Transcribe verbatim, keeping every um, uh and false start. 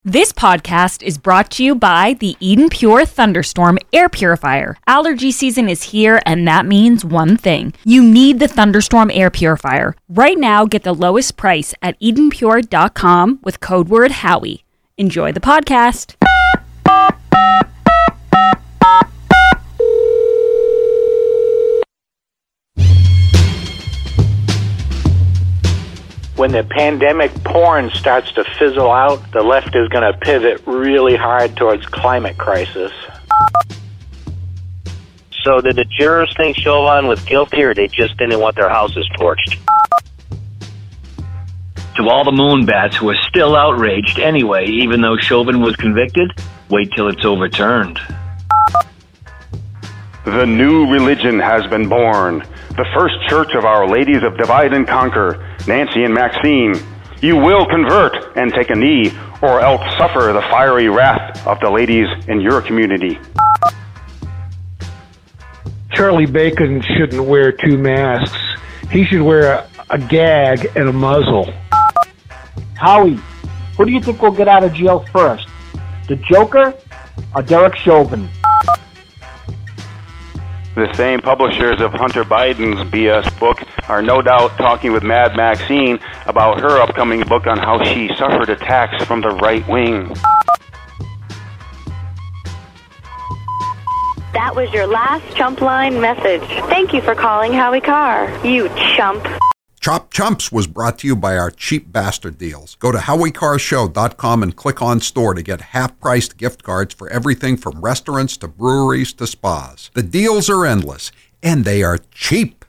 This podcast is brought to you by the Eden Pure Thunderstorm Air Purifier. Allergy season is here, and that means one thing. You need the Thunderstorm Air Purifier. Right now, get the lowest price at eden pure dot com with code word Howie. Enjoy the podcast. When the pandemic porn starts to fizzle out, the left is going to pivot really hard towards climate crisis. So did the jurors think Chauvin was guilty, or they just didn't want their houses torched? To all the moonbats who are still outraged anyway, even though Chauvin was convicted, wait till it's overturned. The new religion has been born. The first church of Our Ladies of Divide and Conquer, Nancy and Maxine. You will convert and take a knee, or else suffer the fiery wrath of the ladies in your community. Charlie Bacon shouldn't wear two masks. He should wear a, a gag and a muzzle. Howie, who do you think will get out of jail first? The Joker or Derek Chauvin? The same publishers of Hunter Biden's B S book are no doubt talking with Mad Maxine about her upcoming book on how she suffered attacks from the right wing. That was your last chump line message. Thank you for calling Howie Carr, you chump. Chop Chumps was brought to you by our cheap bastard deals. Go to howie car show dot com and click on store to get half-priced gift cards for everything from restaurants to breweries to spas. The deals are endless, and they are cheap.